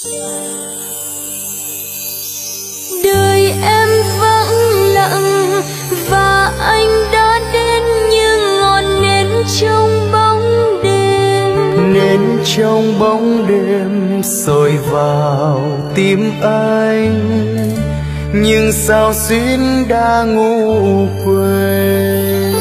Đời em vắng lặng và anh đã đến như ngọn nến trong bóng đêm. Nến trong bóng đêm soi vào tim anh, nhưng sao xuyên đã ngủ quên.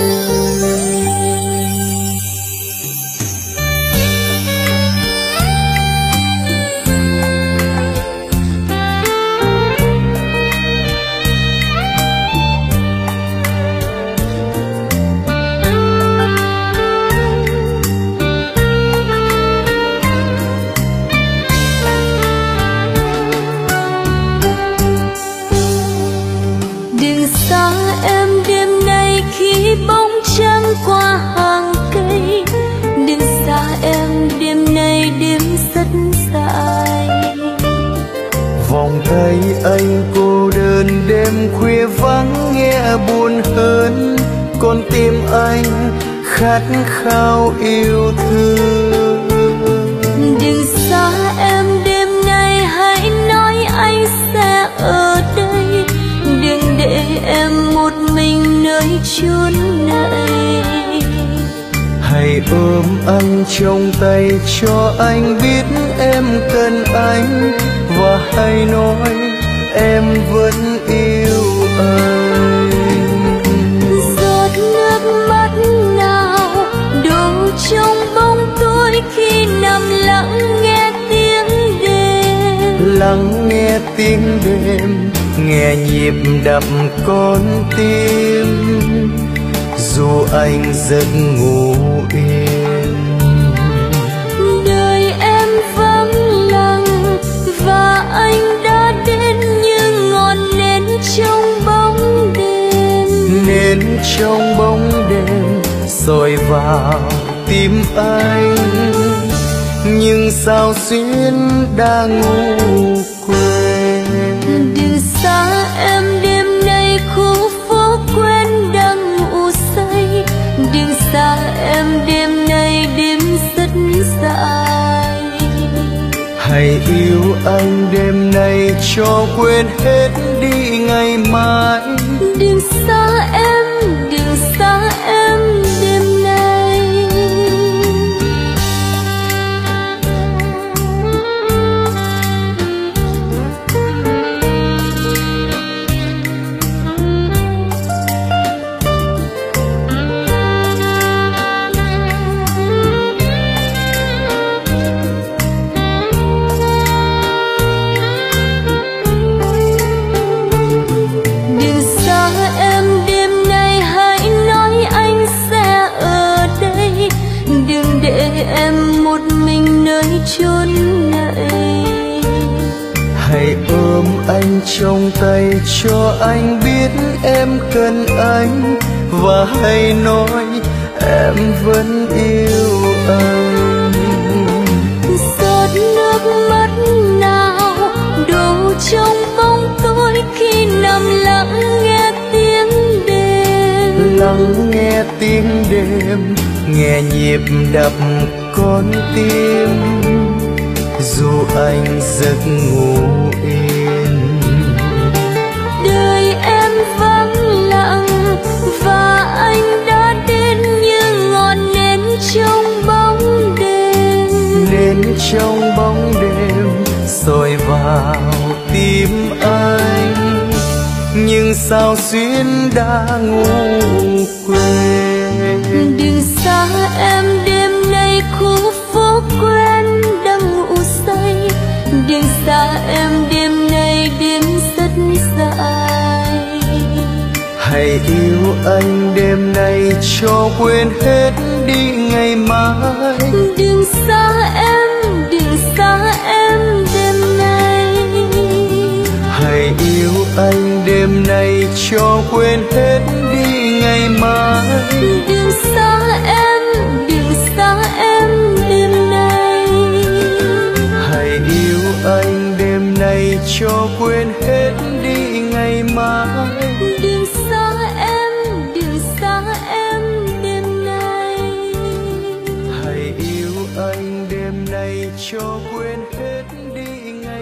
Qua hàng cây đừng xa em, đêm nay đêm rất dài. Vòng tay anh cô đơn đêm khuya vắng nghe buồn hơn, con tim anh khát khao yêu thương. Đừng xa em, đêm nay hãy nói anh sẽ ở đây, đừng để em một mình nơi chốn này. Hãy ôm anh trong tay cho anh biết em cần anh, và hãy nói em vẫn yêu anh. Giọt nước mắt nào đổ trong bóng tối khi nằm lặng nghe tiếng đêm. Lắng nghe tiếng đêm, nghe nhịp đập con tim, dù anh giấc ngủ yên. Đời em vắng lặng và anh đã đến như ngọn nến trong bóng đêm. Nến trong bóng đêm soi vào tim anh, nhưng sao xuyên đã ngủ quên. Đừng xa em, đêm nay khu phố quen đang ngủ say. Đừng xa em, đêm nay đêm rất dài. Hãy yêu anh đêm nay cho quên hết đi ngày mai. Đừng xa em, đừng xa em đêm nay. Em một mình nơi chốn này. Hãy ôm anh trong tay cho anh biết em cần anh, và hãy nói em vẫn yêu anh. Giọt nước mắt nào đổ trong bóng tối khi nằm lặng nghe tiếng đêm. Lắng nghe tiếng đêm, nghe nhịp đập con tim, dù anh giấc ngủ yên. Đời em vắng lặng và anh đã đến như ngọn nến trong bóng đêm. Nến trong bóng đêm soi vào tim anh, nhưng sao xuyên đã ngủ quên. Đừng xa em, đêm nay khu phố quen đang ngủ say. Đừng xa em, đêm nay đêm rất dài. Hãy yêu anh đêm nay cho quên hết đi ngày mai. Đừng xa em, đừng xa em đêm nay. Hãy yêu anh đêm nay cho quên hết đi ngày mai. Đừng xa em, đừng xa em đêm nay. Hãy yêu anh đêm nay cho quên hết đi ngày mai. Đừng xa em, đừng xa em đêm nay. Hãy yêu anh đêm nay cho quên hết đi ngày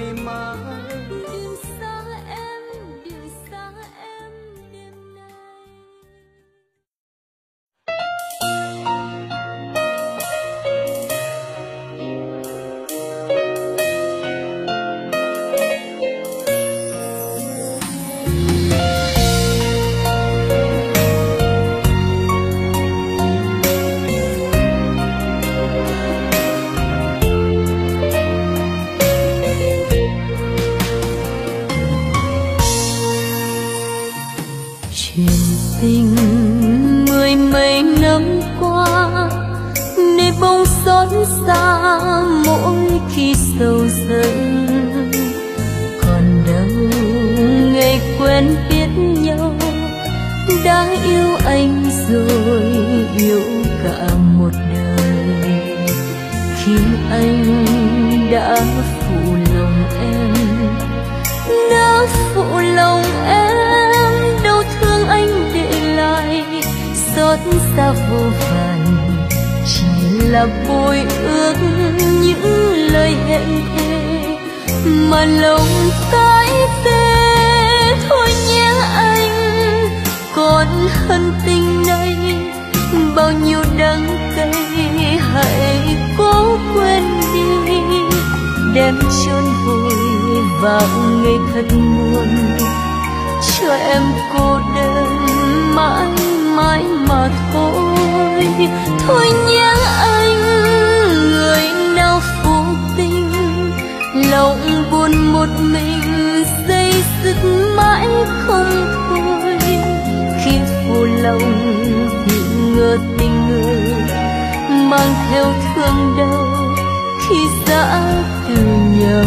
khi sầu dần. Còn đâu ngày quen biết nhau, đã yêu anh rồi, yêu cả một đời. Khi anh đã phụ lòng em, đã phụ lòng em, đau thương anh để lại xót xa vô vàn. Chỉ là bồi ước những lời hẹn thề mà lòng tái tê. Thôi nhé anh, còn hận tình này bao nhiêu đắng cay, hãy cố quên đi, đem chôn vùi vào ngày thật buồn, cho em cô đơn mãi mãi mà thôi. Thôi nhé anh, người nào phụ tình, lòng buồn một mình dây dứt mãi không thôi. Khi phụ lòng bị ngờ tình người, mang theo thương đau khi giã từ nhau.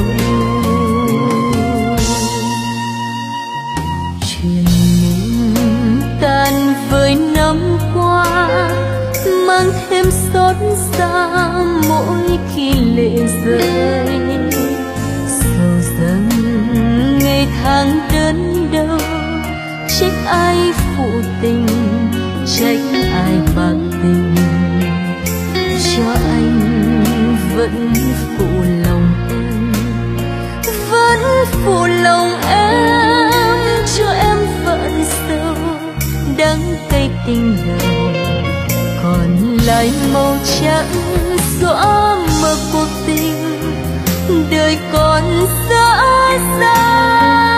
Chuyện mình tan với năm qua, mang thêm xót xa mỗi khi lệ rơi. Sầu dần ngày tháng đớn đau, trách ai phụ tình, trách ai bạc tình, cho anh vẫn phụ lòng em, vẫn phụ lòng em, cho em vẫn sâu đắng cay tình đầu. Còn lại màu trắng xóa mờ cuộc tình, đời còn dã rời.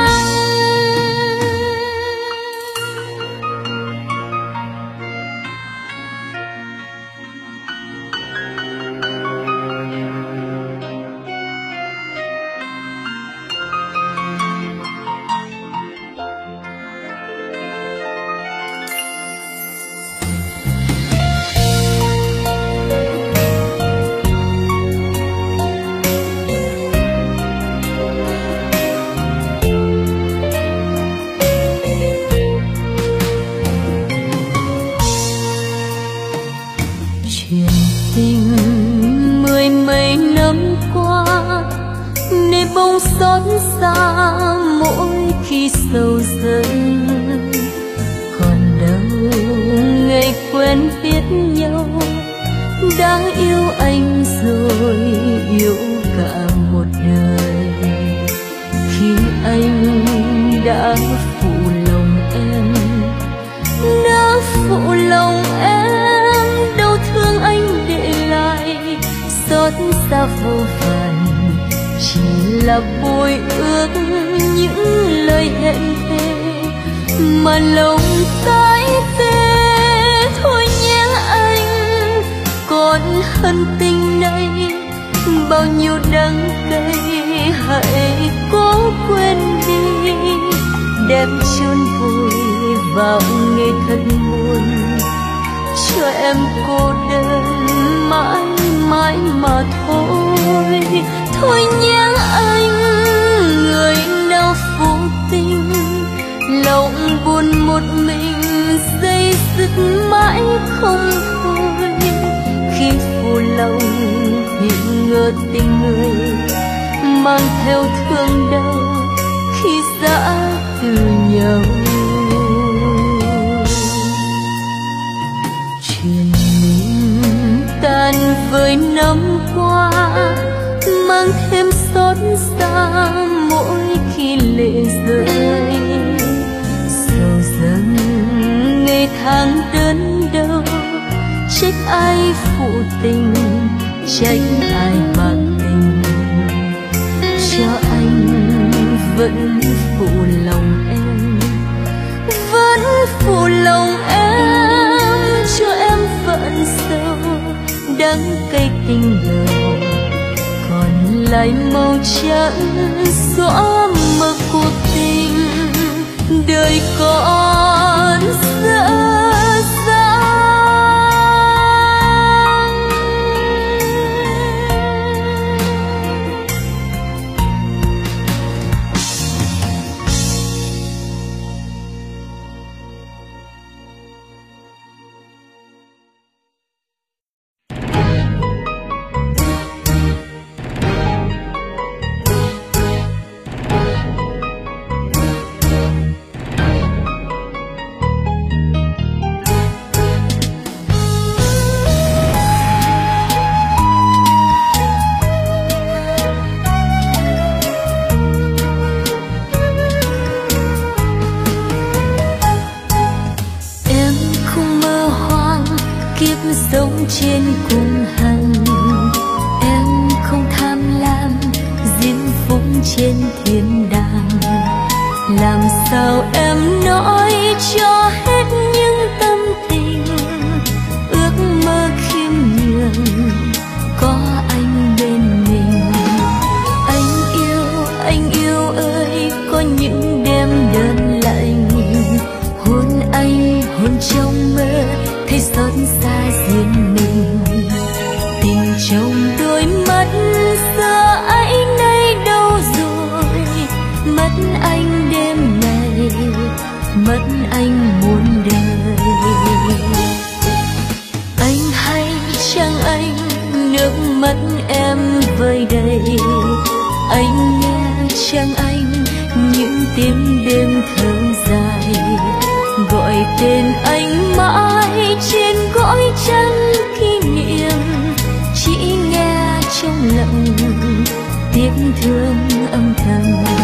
Xót xa mỗi khi sầu dần. Còn đâu ngày quen biết nhau, đã yêu anh rồi, yêu cả một đời. Khi anh đã phụ lòng em, đã phụ lòng em, đau thương anh để lại xót xa vô vàn. Chỉ là bồi ước những lời hẹn thề mà lòng tái tê. Thôi nhé anh, còn hận tình này bao nhiêu đắng cay, hãy cố quên đi, đem chôn vùi vào ngày thật buồn, cho em cô đơn mãi mãi mà thôi. Thôi nhé anh, người nào phụ tình, lòng buồn một mình dây dứt mãi không thôi. Khi phụ lòng thì ngờ tình người, mang theo thương đau khi giã từ nhau. Chuyện mình tan với năm qua, mang thêm xót xa mỗi khi lệ rơi. Sầu dần ngày tháng đớn đau, trách ai phụ tình, trách ai bạc tình, cho anh vẫn phụ lòng em, vẫn phụ lòng em, cho em vẫn sâu đắng cay tình đầu. Còn lại màu trắng xóa mờ cuộc tình, đời còn dở dang. trên thiên đàng. Làm sao em nói cho hết những tâm tình ước mơ khiêm nhường có anh bên mình. Anh yêu ơi, có những đêm đơn lạnh hôn anh, hôn trong mơ thấy xót xa riêng mình. Tình trong đôi mắt giờ ấy nay đâu rồi, mất anh đêm này, mất anh muôn đời. Anh hay chăng anh, nước mắt em vơi đầy. Anh nghe chăng anh, những tiếng đêm thơ dài gọi tên anh mãi trên cõi trăng kỷ niệm. Chỉ nghe trong lòng tiếng thương âm thầm.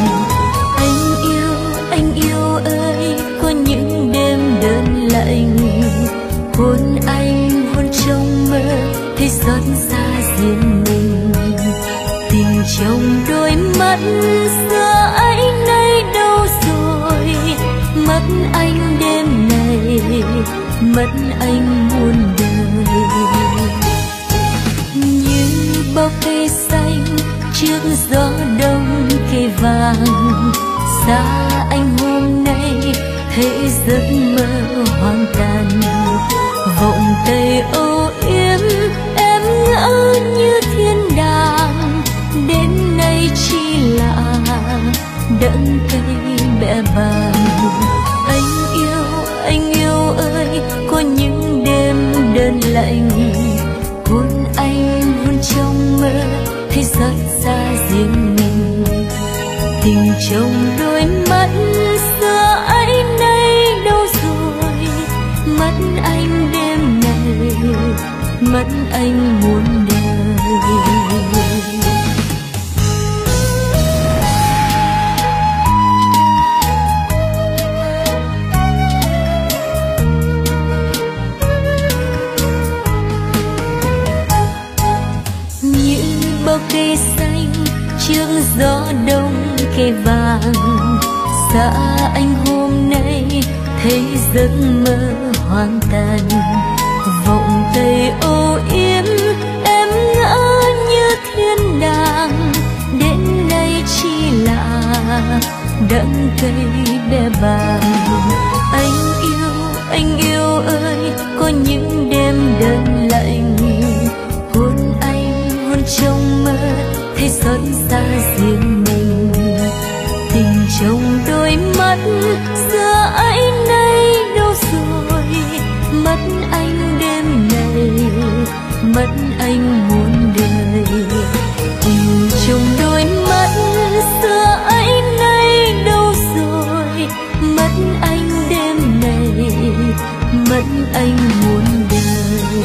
Anh yêu ơi, có những đêm đơn lạnh hôn anh, hôn trong mơ thấy xót xa riêng mình. Tình trong đôi mắt xưa ấy nay đâu rồi, mất anh đêm này, mất anh muôn đời. Như bao cây xanh trước gió đông cây vàng, xa anh hôm nay thấy giấc mơ hoang tàn. Vọng tay âu yếm em ngỡ như thiên đàng, đến nay chỉ là đắng cây bẽ bàng. Anh yêu ơi, có những đêm đơn lạnh hôn anh, hôn trong mơ thấy xót xa riêng mình. Tình trong đôi mắt xưa ấy nay đâu rồi, mất anh đêm này, mất anh muôn đời. Bao cây xanh trước gió đông cây vàng, xa anh hôm nay thấy giấc mơ hoang tàn. Vọng tay âu yếm em ngỡ như thiên đàng, đến nay chỉ là đắng cây bẽ bàng. Anh yêu ơi, có những đêm đơn lạnh hôn anh, hôn trong mơ thấy xót xa riêng mình. Tình trong đôi mắt xưa ấy nay đâu rồi, mất anh đêm này, mất anh muôn đời. Tình trong đôi mắt xưa ấy nay đâu rồi, mất anh đêm này, mất anh muôn đời.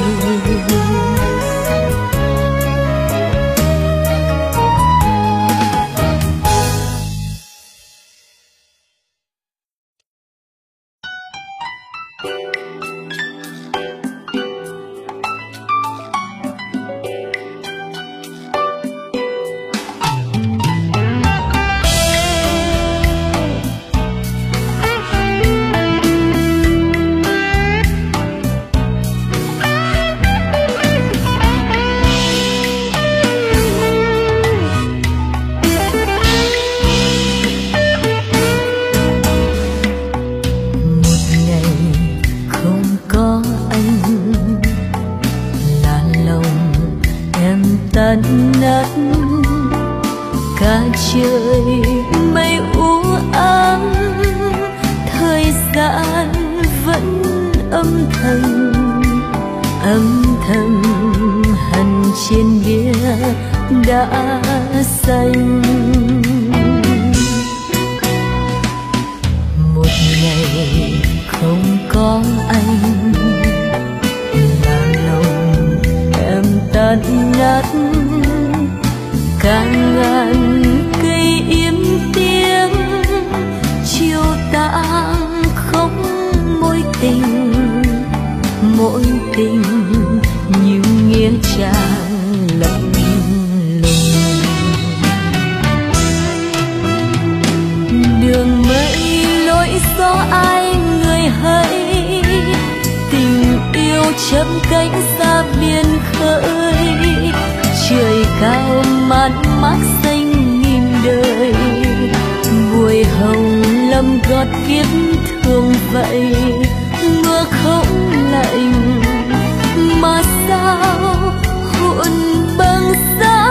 chớp cánh xa biển khơi, trời cao mát mát xanh nghìn đời, buổi hồng lâm gót kiếp thương vậy, mưa không lạnh mà sao hồn băng giá.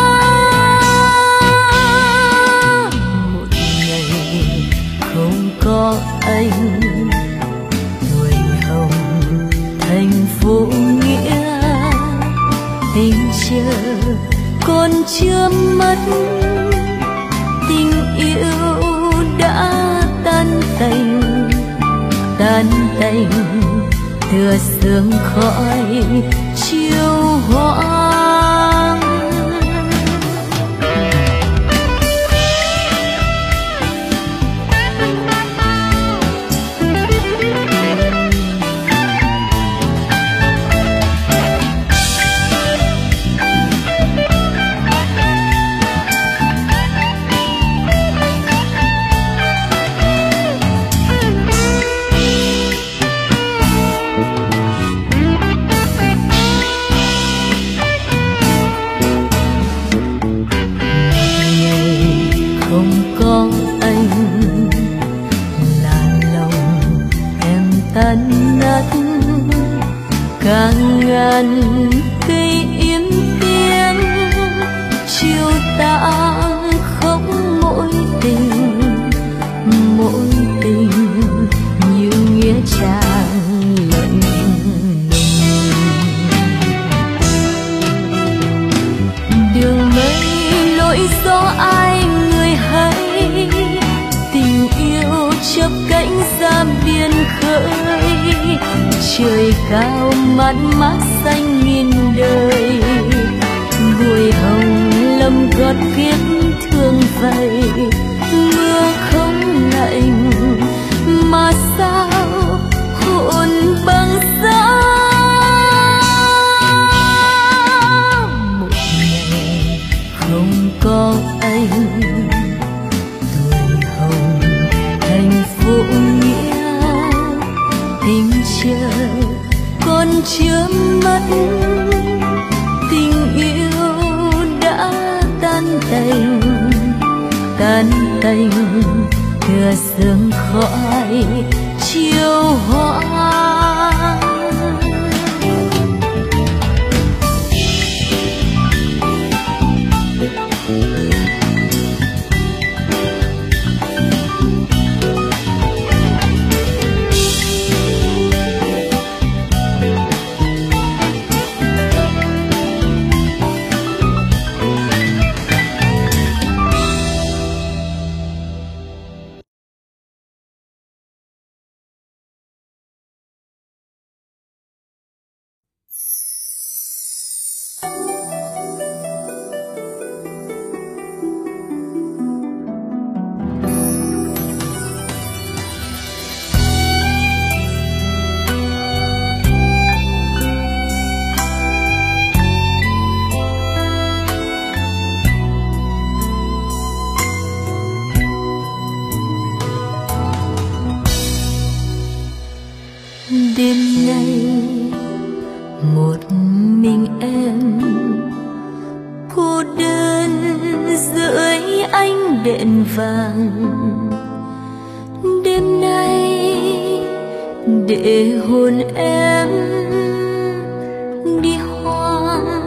Một ngày không có anh, tuổi hồng thành phố nghĩa, tình chờ còn chưa mất, tình yêu đã tan tành, tan tành tựa sương khói chiều hoang. Tan nát càng ngàn cây yếm tiếng, chiều tang khóc mỗi tình như nghĩa trang lạnh lùng. Đường mây lối gió ai người hay, tình yêu chớp cánh ra biển khơi, trời cao mát mát xanh nghìn đời, buổi hồng lâm gót kiếp thương vậy, mưa không lạnh mà sao hồn băng giá. Một ngày không có anh, tuổi hồng thành phố nghĩa, tình chờ còn chưa mất, tình yêu đã tan tành, tan tành tựa sương khói chiều hoang. Đêm nay một mình em cô đơn dưới ánh đèn vàng, đêm nay để hồn em đi hoang.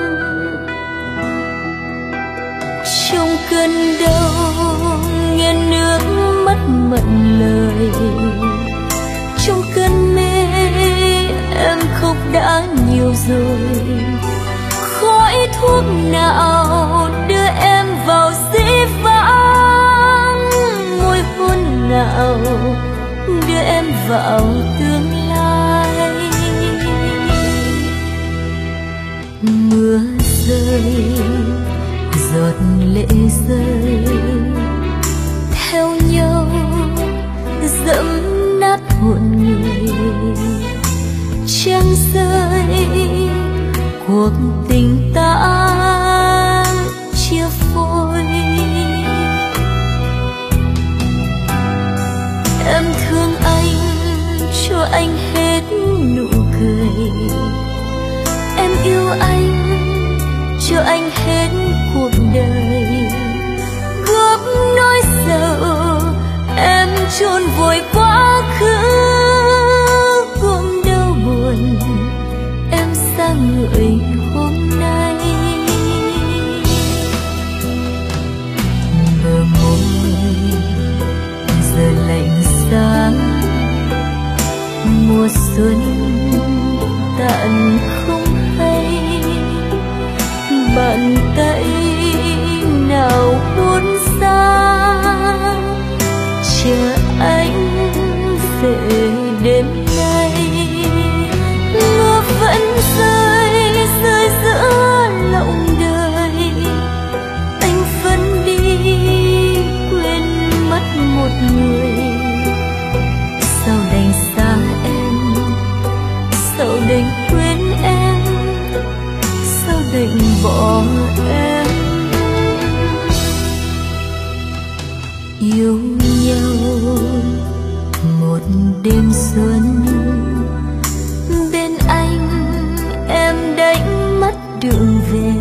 Trong cơn đau nghe nước mắt mặn lời, trong cơn mê em khóc đã nhiều rồi, khói thuốc nào đưa em vào dĩ vãng, môi hôn nào đưa em vào tương lai. Mưa rơi giọt lệ rơi theo nhau dẫm nát hồn người, trăng rơi cuộc tình ta chia phôi. Em thương anh cho anh hết nụ cười, cho anh hết cuộc đời. Góp nỗi sầu em chôn vùi quá khứ, gom đau buồn em sang người hôm nay. Bờ môi giờ lạnh giá, mùa xuân tàn không hay. Bàn tay nào buồn xa, chờ anh về đêm nay. Mưa vẫn rơi rơi giữa lòng đời, anh vẫn đi quên mất một người. Sao đành xa em, sao đành quên em, sao đành bỏ em. Yêu nhau một đêm xuân, bên anh em đánh mất đường về.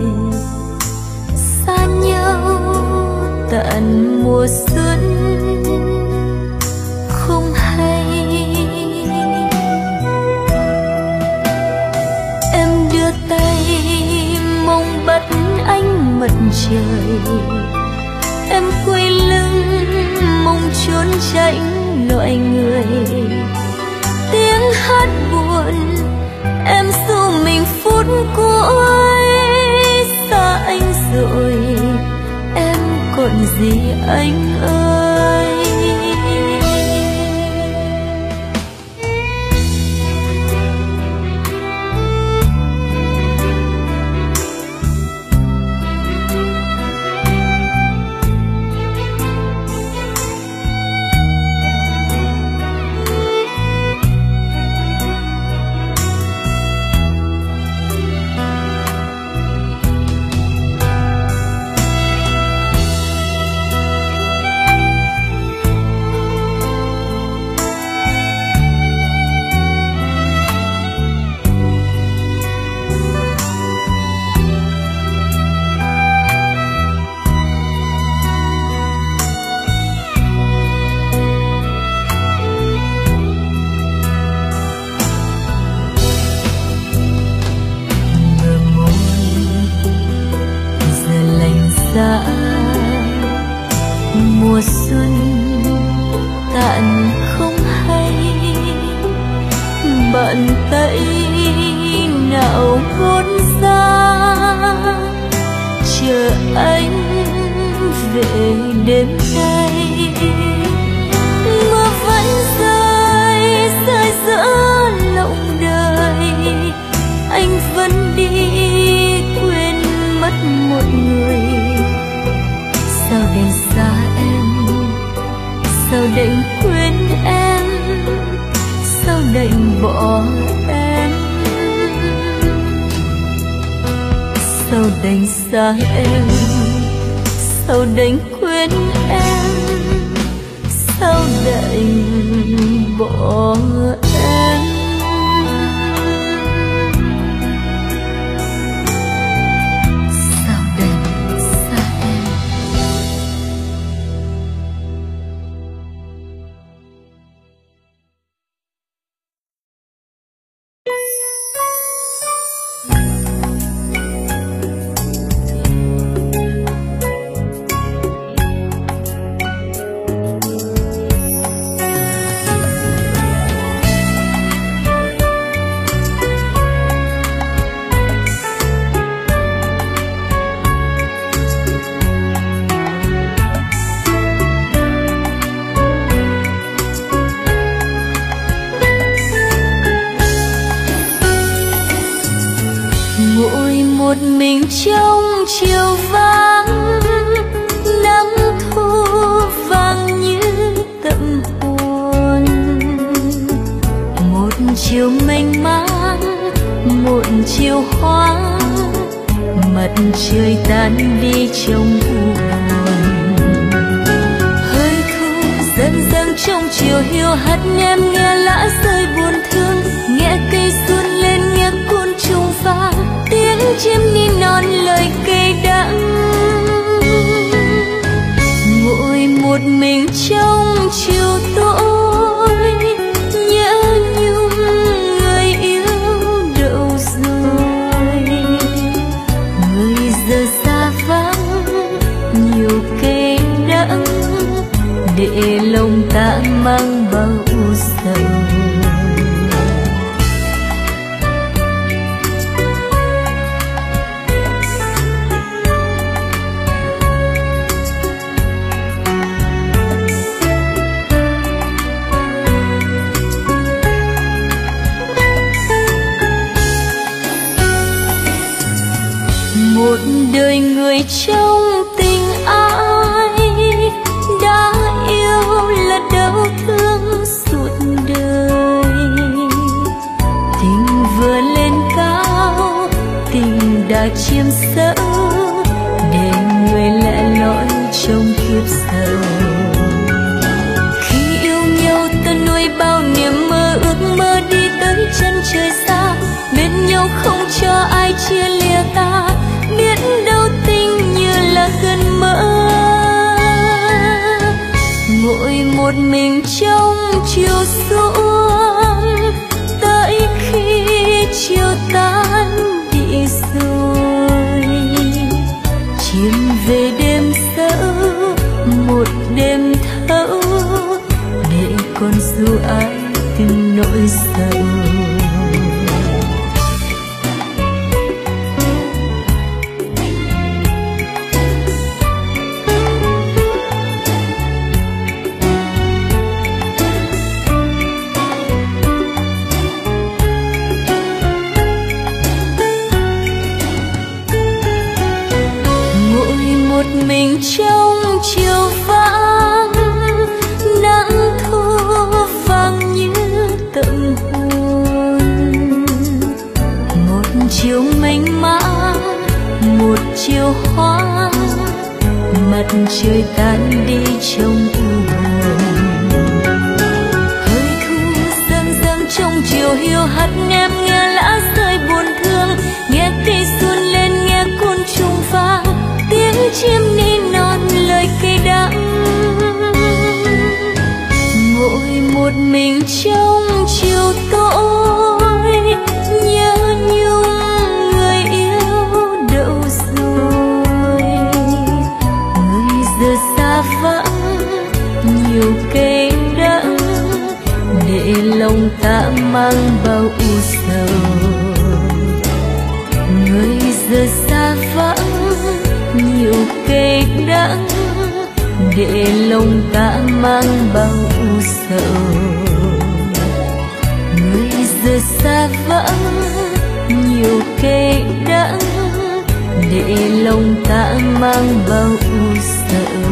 Xa nhau tận mùa xuân không hay. Em đưa tay mong bắt anh mặt trời, em quay lưng mong trốn tránh loại người. Tiếng hát buồn em dù mình phút cuối. Xa anh rồi em còn gì anh ơi. Mùa xuân tàn không hay. Bàn tay nào buốt xa, chờ anh về đêm nay. Mưa vẫn rơi rơi giữa lòng đời, anh vẫn đi quên mất một người. Sao đành xa em, sao đành quên em, sao đành bỏ em. Sao đành xa em, sao đành quên em, sao đành bỏ em. Một mình trong chiều vắng, nắng thu vàng như tâm hồn. Một chiều mênh mang, một chiều hoang, mặt trời tan đi trong buồn. Hơi thu dần dần trong chiều hiu hắt, em nghe lá rơi buồn thương, nghe cây xuân lên, nghe côn trùng vang, tiếng chim ni non lời cay đắng. Ngồi một mình trong chiều tối, nhớ nhung người yêu đâu rồi. Người giờ xa vắng nhiều cay đắng, để lòng ta mang bao sầu. Một đời người trong tình ai đã yêu là đau thương suốt đời. Tình vừa lên cao, tình đã chiếm sâu, để người lẻ loi trong kiếp sau. Khi yêu nhau ta nuôi bao niềm mơ, ước mơ đi tới chân trời xa. Bên nhau không cho ai chia lìa ta, biết đâu tình như là cơn mơ. Ngồi một mình trong chiều xuống, tới khi chiều tan đi rồi. Chìm về đêm sâu, một đêm thâu, để con dù ai từng nỗi sầu. Mình trong chiều vắng, nắng thu vàng như tâm hồn. Một chiều mênh mang, một chiều hoang, mặt trời tan đi trong u buồn. Hơi thu dâng dâng trong chiều hiu hắt, em nghe lá rơi buồn thương, nghe cây run lên, nghe côn trùng vang, tiếng chim ni non lời cay đắng. Ngồi một mình trong chiều tối, nhớ nhung người yêu đâu rồi. Người giờ xa vắng nhiều cay đắng, để lòng ta mang bao u sầu. Người giờ xa vắng nhiều cay đắng, để lòng ta mang bao u sầu. Người giờ xa vắng nhiều cay đắng, để lòng ta mang bao u sầu.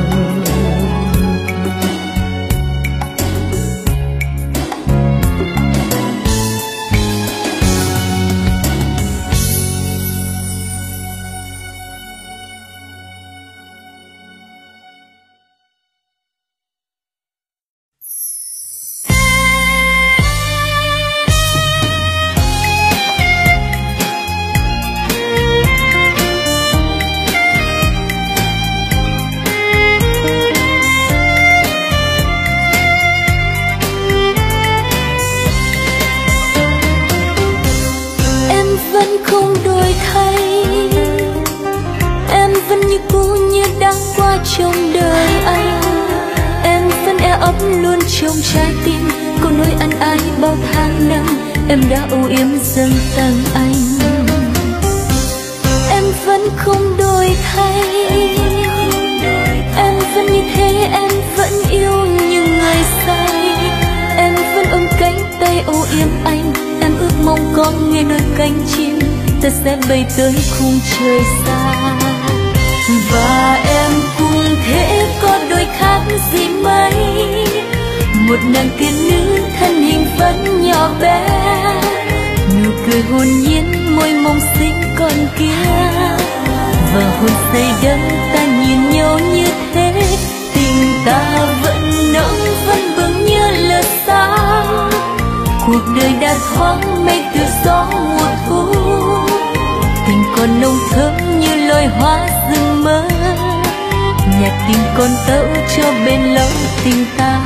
Trong đời anh, em vẫn e ấp luôn trong trái tim. Câu nói ân ái bao tháng năm, em đã âu yếm dâng tặng anh. Em vẫn không đổi thay, em vẫn như thế, em vẫn yêu như người say. Em vẫn ôm cánh tay âu yếm anh, em ước mong có nghe đôi cánh chim, ta sẽ bay tới khung trời xa. Và em cũng thế có đôi khác gì mấy, một nàng tiên nữ thân hình vẫn nhỏ bé, nụ cười hồn nhiên môi mong xinh còn kia. Và hồn say đắm ta nhìn nhau như thế, tình ta vẫn nóng vẫn bừng như lửa sáng. Cuộc đời đã thoáng mây từ gió mùa thu, tình còn nồng thơm tình còn tấu cho bên lâu tình ta.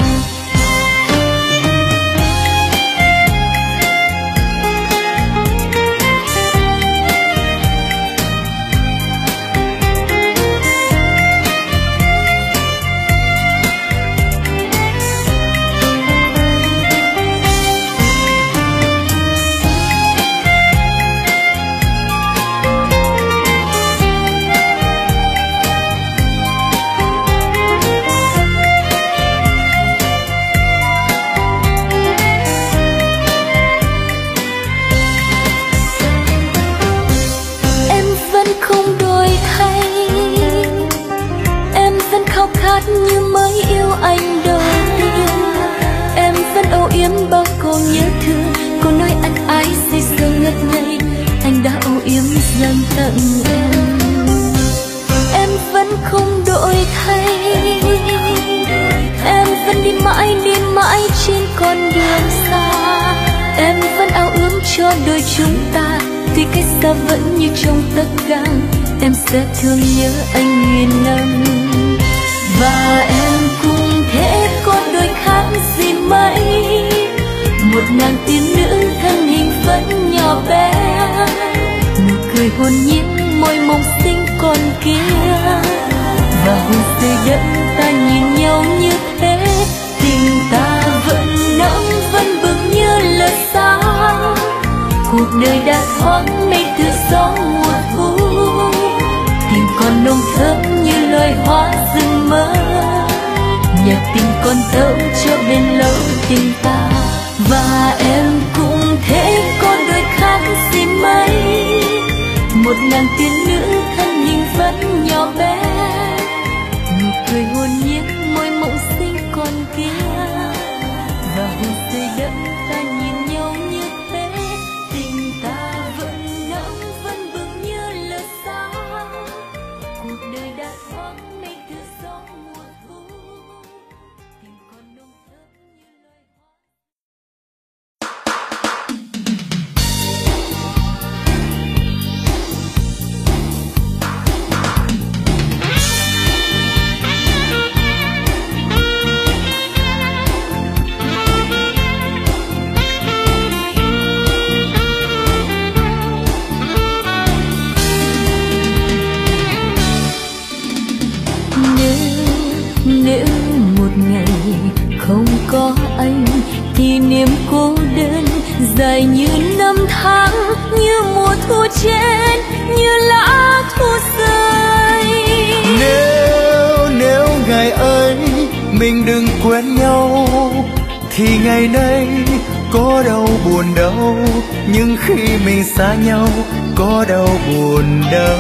Như mới yêu anh đầu tiên, em vẫn âu yếm bao câu nhớ thương, câu nói ân ái say sưa ngất ngây, anh đã âu yếm dâng tặng em. Em vẫn không đổi thay, em vẫn đi mãi trên con đường xa. Em vẫn ao ước cho đôi chúng ta, tuy cách xa vẫn như trong tất cả. Em sẽ thương nhớ anh nghìn năm. Và em cũng thế có đôi khác gì mấy, một nàng tiên nữ thân hình vẫn nhỏ bé, nụ cười hồn nhiên môi mỏng xinh còn kia. Và hôn rơi đẫm ta nhìn nhau như thế, tình ta vẫn nắng vẫn bừng như lời sao. Cuộc đời đã thoáng mây từ gió mùa thu, tình còn nồng thơm như loài hoa rừng mơ. Nhạc tình còn tấu cho bên lâu tình ta. Và em cũng thế có đôi khác gì mấy, một nàng tiên nữ thân hình vẫn nhỏ bé, nụ cười hồn nhiên môi mộng xinh còn kia. Và hôn rơi đẫm ta nhìn nhau như thế, tình ta vẫn nắng vẫn bừng như lời sao. Cuộc đời đã thoáng mây từ gió mùa thu, tình còn nồng thơm như loài Nếu một ngày không có anh thì niềm cô đơn dài như năm tháng, như mùa thu trên, như lá thu rơi. Nếu ngày ấy mình đừng quen nhau thì ngày nay có đâu buồn đâu, nhưng khi mình xa nhau có đâu buồn đâu.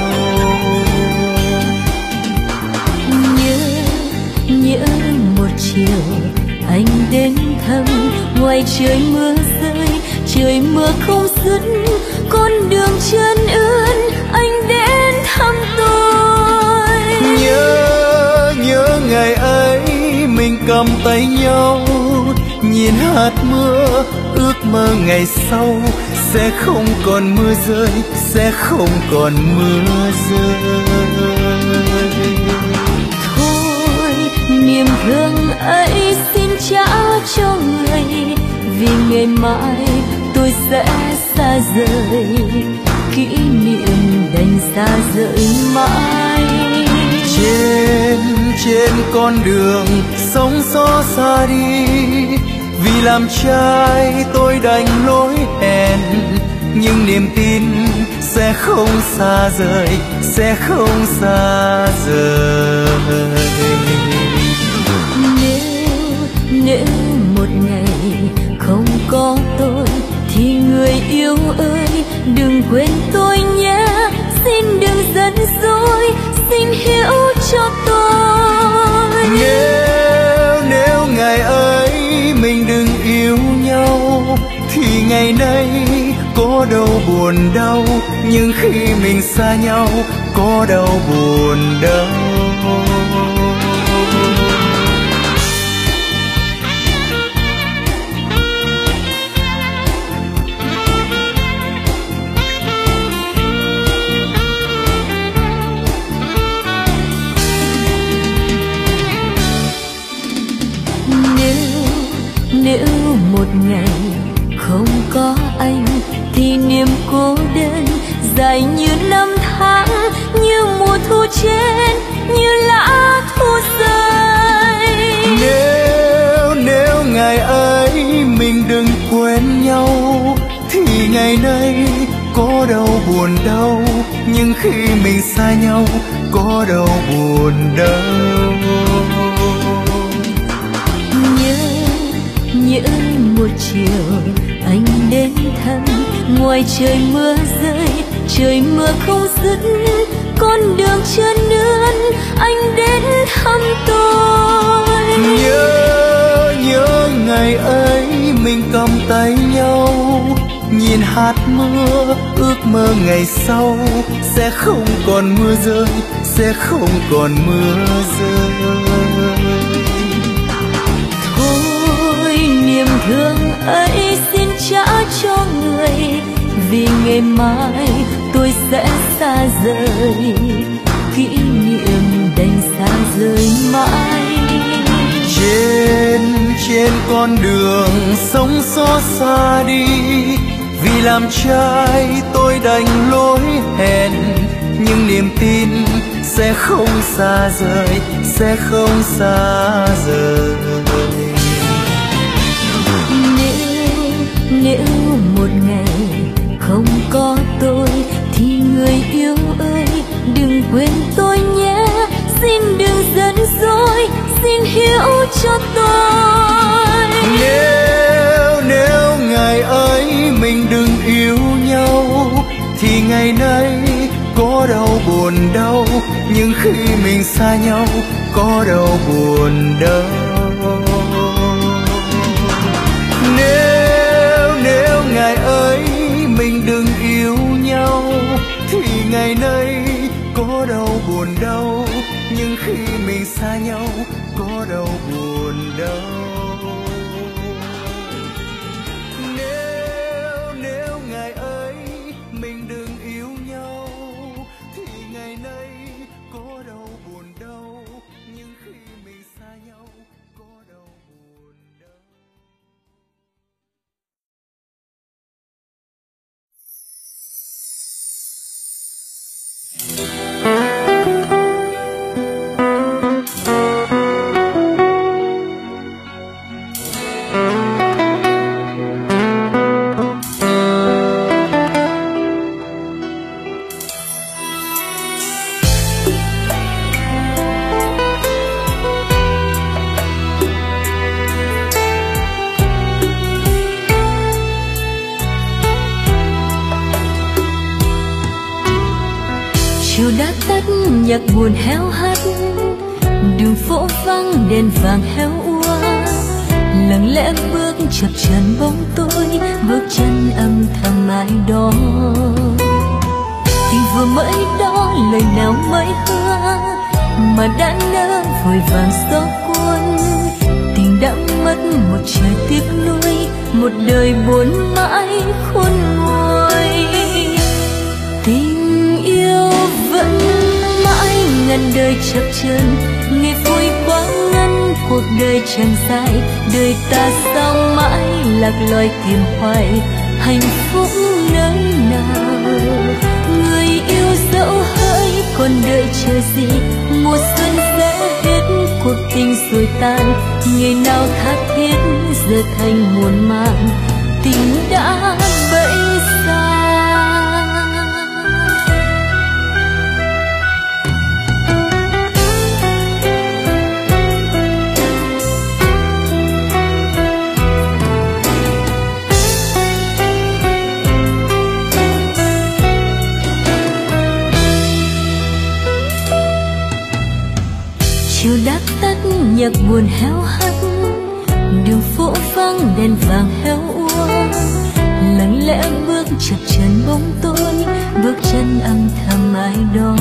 Nhớ một chiều anh đến thăm, ngoài trời mưa rơi, trời mưa không dứt, con đường chân ướt anh đến thăm tôi. Nhớ ngày ấy mình cầm tay nhau, nhìn hạt mưa ước mơ ngày sau sẽ không còn mưa rơi, sẽ không còn mưa rơi. Niềm thương ấy xin trả cho người, vì ngày mai tôi sẽ xa rời, kỷ niệm đành xa rời mãi. Trên con đường sóng gió xa đi, vì làm trai tôi đành lối hẹn, nhưng niềm tin sẽ không xa rời, sẽ không xa rời. Nếu một ngày không có tôi thì người yêu ơi đừng quên tôi nhé, xin đừng giận dỗi, xin hiểu cho tôi. Nếu ngày ấy mình đừng yêu nhau thì ngày nay có đâu buồn đau, nhưng khi mình xa nhau có đâu buồn đau. một ngày không có anh thì niềm cô đơn dài như năm tháng, như mùa thu trên, như lá thu rơi. Nếu ngày ấy mình đừng quên nhau thì ngày nay có đâu buồn đâu, nhưng khi mình xa nhau có đâu buồn đâu. Nhớ một chiều anh đến thăm, ngoài trời mưa rơi, trời mưa không dứt, con đường trơn ướt, anh đến thăm tôi. Nhớ ngày ấy mình cầm tay nhau, nhìn hạt mưa, ước mơ ngày sau sẽ không còn mưa rơi, sẽ không còn mưa rơi. Thôi niềm thương ấy xin trả cho người, vì ngày mai tôi sẽ xa rời, kỷ niệm đành xa rời mãi. Trên con đường sống xót xa đi, vì làm trai tôi đành lối hẹn, nhưng niềm tin sẽ không xa rời, sẽ không xa rời. Nếu một ngày không có tôi thì người yêu ơi đừng quên tôi nhé, xin đừng giận dỗi, xin hiểu cho tôi. Nếu ngày ấy mình đừng yêu nhau thì ngày nay có đâu buồn đâu, nhưng khi mình xa nhau có đâu buồn đâu. Nếu ngày ấy mình đừng yêu nhau thì ngày nay có đâu buồn đâu, nhưng khi mình xa nhau có đâu buồn đâu. Nếu ngày ấy mình đừng yêu nhau thì ngày nay có đâu buồn đâu, nhưng khi mình xa nhau có đâu buồn đâu. Chiều đã tắt nhạc buồn héo hắt, đường phố vắng đèn vàng héo úa, lặng lẽ bước chập chờn bóng tối, bước chân âm thầm ai đó. Tình vừa mới đó lời nào mới hứa mà đã nỡ vội vàng gió cuốn, tình đã mất một trời tiếc nuối, một đời buồn mãi khôn nguôi. Tình yêu vẫn mãi ngàn đời chập chờn, ngày vui quá ngắn, cuộc đời chẳng dài, đời ta sao mãi lạc loài tìm hoài hạnh phúc nơi nào. Người yêu dẫu hỡi còn đợi chờ gì, mùa xuân sẽ hết cuộc tình rồi tan, ngày nào tha thiết giờ thành muộn màng, tình đã bẫy xa. Chiều đã tắt nhạc buồn héo hắt, đường phố vắng đèn vàng héo úa, lặng lẽ bước chập chờn bóng tối, bước chân âm thầm ai đó.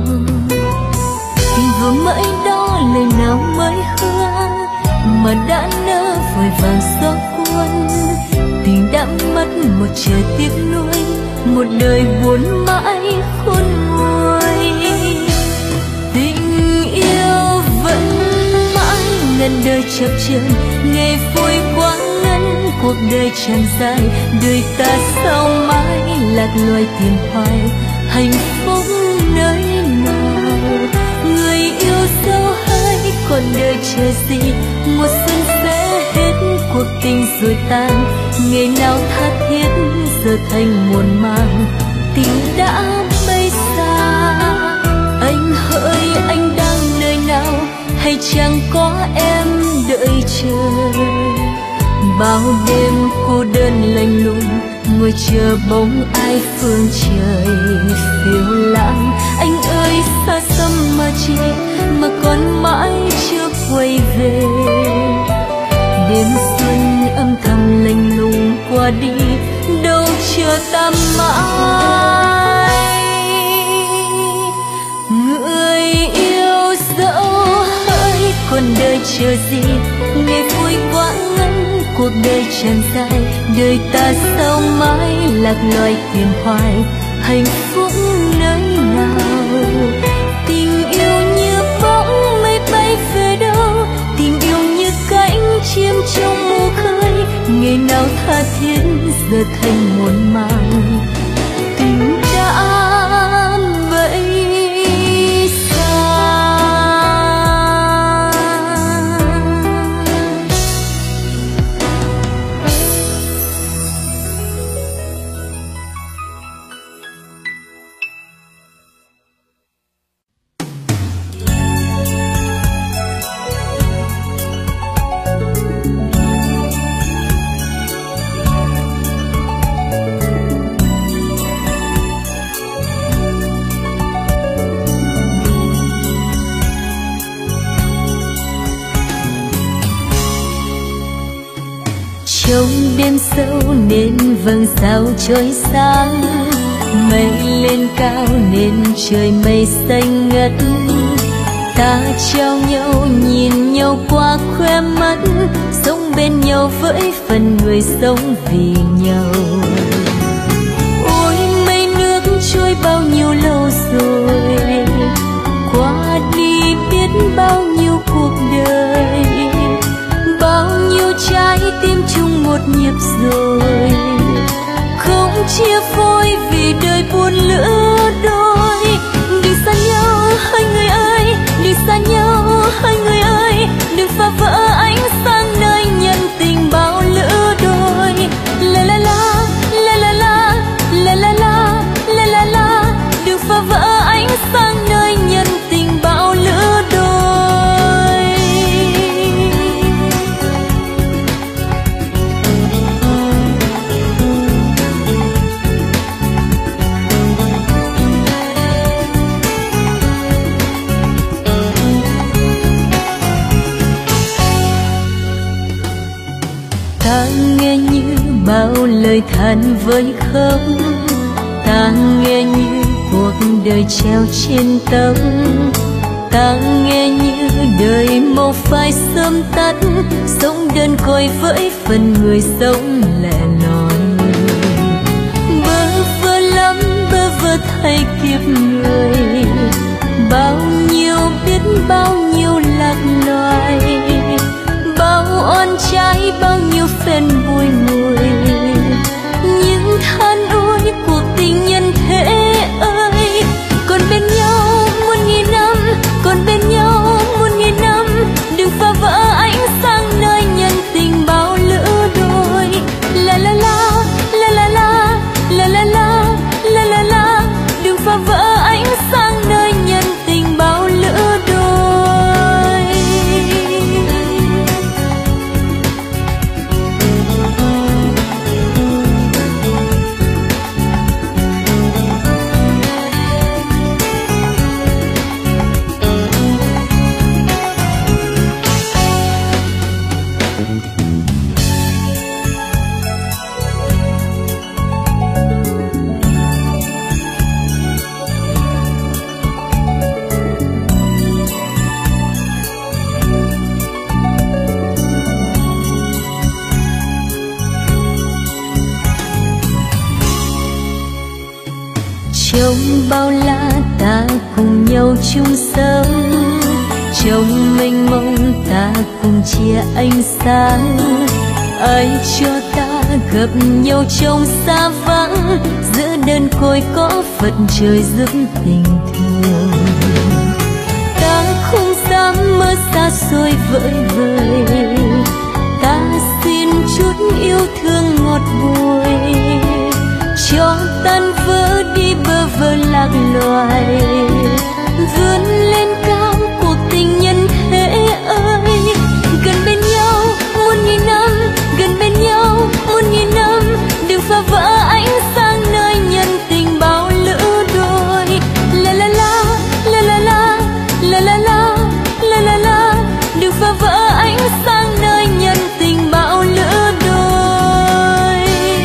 Tình vừa mới đó lời nào mới hứa mà đã nỡ vội vàng gió cuốn, tình đã mất một trời tiếc nuối, một đời buồn mãi khôn nguôi. Tình yêu vẫn mãi ngàn đời chập chờn, ngày vui quá ngắn, cuộc đời chẳng dài, đời ta sao mãi lạc loài tìm hoài hạnh phúc nơi nào. Người yêu dấu hai còn đời chờ gì, một xuân sẽ hết cuộc tình rồi tan. Ngày nào tha thiết giờ thành muộn màng, tình đã bay xa. Anh hỡi anh đang nơi nào, hay chẳng có em đợi chờ. Bao đêm cô đơn lạnh lùng ngồi chờ bóng ai phương trời phiêu lãng. Anh ơi xa xăm mà chi mà còn mãi chưa quay về. Đêm xuân âm thầm lạnh lùng qua đi, đâu chờ ta mãi. Người yêu dẫu hỡi còn đời chờ gì, ngày vui quá ngắn cuộc đời chẳng dài, đời ta sao mãi lạc loài tìm hoài hạnh phúc nơi nào. Tình yêu như bóng mây bay về đâu, tình yêu như cánh chim trong mù khơi. Ngày nào tha thiết giờ thành muộn màng, tình đã vậy xa. Trong đêm sâu nên vầng sao chói sáng, mây lên cao nên trời mây xanh ngất. Ta trao nhau nhìn nhau qua khóe mắt, sống bên nhau với phần người sống vì nhau. Ôi mây nước trôi bao nhiêu lâu rồi, qua đi biết bao nhiêu cuộc đời, bao nhiêu trái tim chung một nhịp rồi. Không chia phôi vì đời buồn lứa đôi. Đừng xa nhau hai người ơi, đừng xa nhau hai người ơi, đừng phá vỡ ánh sáng nơi nhân tình bao lứa đôi. La la la la la la la la la la la la, đừng phá vỡ ánh sáng nơi nhân tình bao lứa đôi. Ta nghe như bao lời than với không, ta nghe như cuộc đời treo trên tấm, ta nghe như đời màu phai sớm tắt, sống đơn côi với phần người sống lẻ loi. Bơ vơ lắm bơ vơ thay kiếp người, bao nhiêu biết bao nhiêu lạc loài, bao oan trái bao nhiêu phen bùi ngùi. Những than ôi cuộc tình nhân thế ơi, còn bên nhau muôn nghìn năm, còn bên nhau muôn nghìn năm, đừng phá vỡ ánh sáng nơi nhân tình bao lứa đôi. La la la la la la la la la la la la, đừng phá vỡ ánh sáng nơi nhân tình bao lứa đôi. Trong bao la ta cùng nhau chung sống, trong mênh mông ta cùng chia ánh sáng. ai cho ta gặp nhau trong xa vắng, giữa đơn côi có phận trời giúp tình thương. Ta không dám mơ xa xôi vợi vợi, ta xin chút yêu thương ngọt bùi, cho tan vỡ đi bơ vơ lạc loài, vươn lên cao cuộc tình nhân thế ơi. Gần bên nhau muôn nghìn năm, gần bên nhau muôn nghìn năm, đừng phá vỡ ánh sáng nơi nhân tình bao lữ đôi. La la la la la la la la la la la la, đừng phá vỡ ánh sáng nơi nhân tình bao lữ đôi.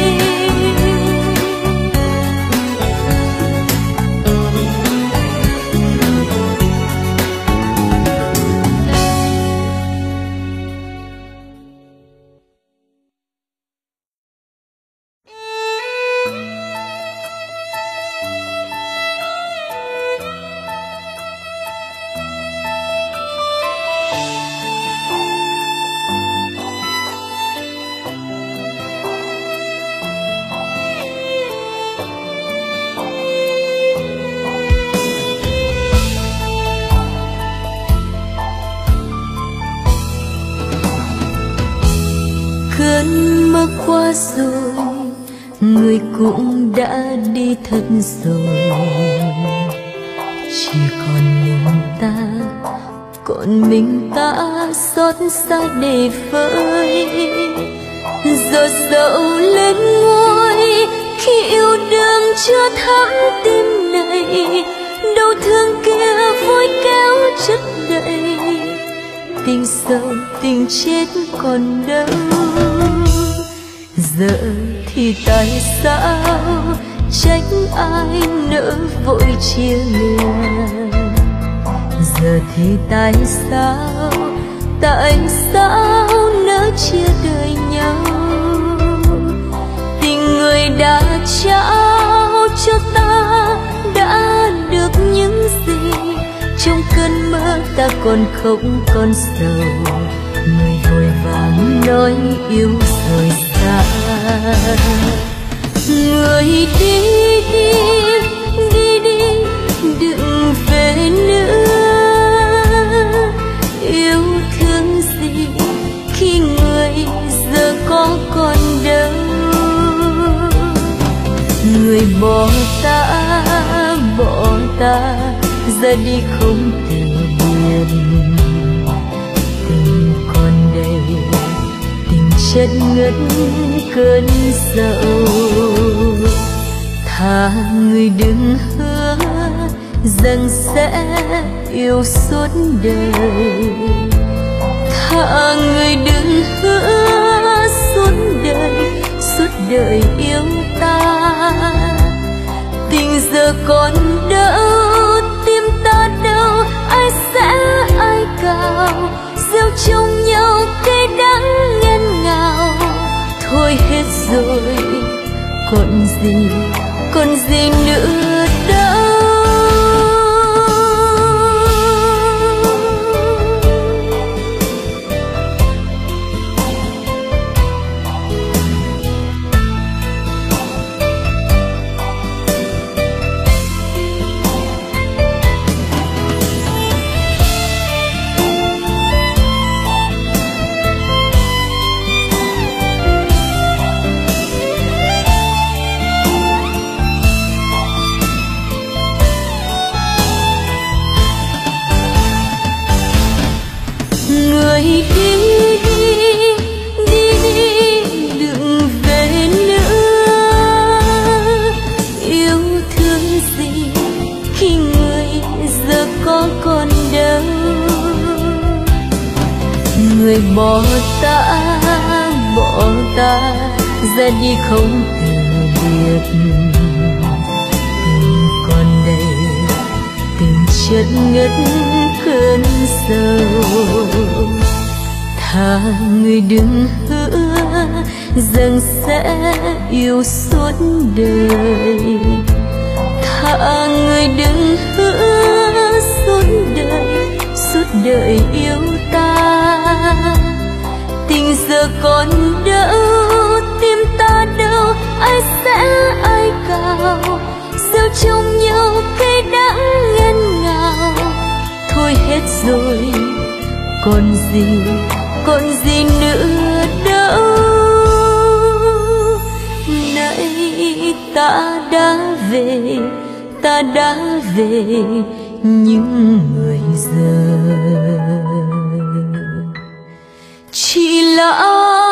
Cơn mơ qua rồi, người cũng đã đi thật rồi, chỉ còn mình ta, còn mình ta xót xa để vơi. Giờ dẫu lên ngôi khi yêu đương chưa thắm tim này, đau thương kia vội kéo chất đầy, tình sâu tình chết còn đâu. Giờ thì tại sao trách ai nỡ vội chia lìa, giờ thì tại sao nỡ chia đời nhau. Tình người đã trao cho ta đã được những gì, trong cơn mơ ta còn không còn sầu, người vội vàng nói yêu rồi xa. Người đi đi đi đi, đừng về nữa. Yêu thương gì khi người giờ có còn đâu. Người bỏ ta ra đi không từ biệt, tình còn đây tình chất ngất cơn sầu. Thà người đừng hứa rằng sẽ yêu suốt đời, thà người đừng hứa suốt đời yêu ta. Tình giờ còn đâu, tim ta đâu, ai sẽ ai cào, gieo trong nhau cây đắng nghẹn ngào. Thôi hết rồi, còn gì nữa đâu. Người đi đi đi đi, đừng về nữa. Yêu thương gì khi người giờ có còn đâu. Người bỏ ta ra đi không từ biệt, tình còn đây tình chất ngất cơn sầu. Thà người đừng hứa rằng sẽ yêu suốt đời, thà người đừng hứa suốt đời yêu ta. tình giờ còn đâu, tim ta đâu ai sẽ ai cào, gieo trong nhau cây đắng nghẹn ngào. Thôi hết rồi còn gì nữa đâu. Nãy ta đã về những người giờ chỉ là